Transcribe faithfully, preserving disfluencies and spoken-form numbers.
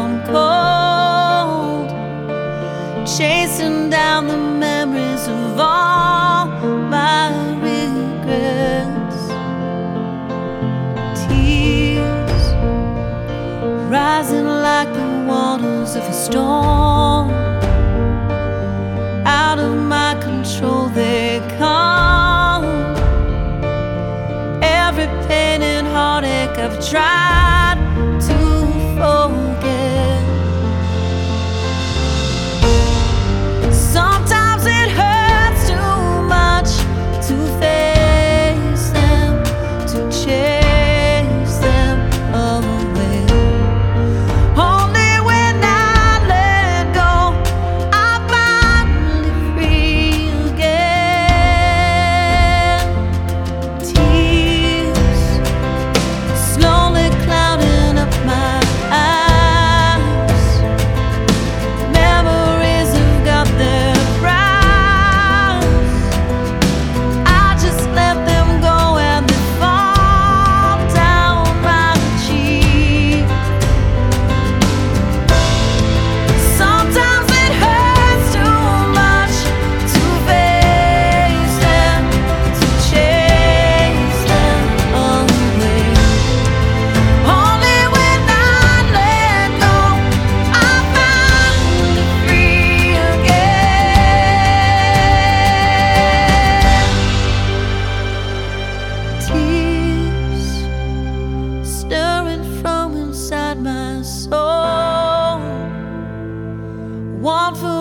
ground cold, chasing down the memories of all my regrets. Tears rising like the waters of a storm, out of my control they come. Every pain and heartache I've tried to forget. Sometimes it hurts too much to face them, to chase them away. Only when I let go, I'm finally free again. Tears slowly clouding up my eyes. Memories have got their price. I just let them go and they fall down my cheek. Sometimes it hurts too much to face them, to chase them away. Only when I let go, I'm finally free again. Tears stirring from inside my soul, one for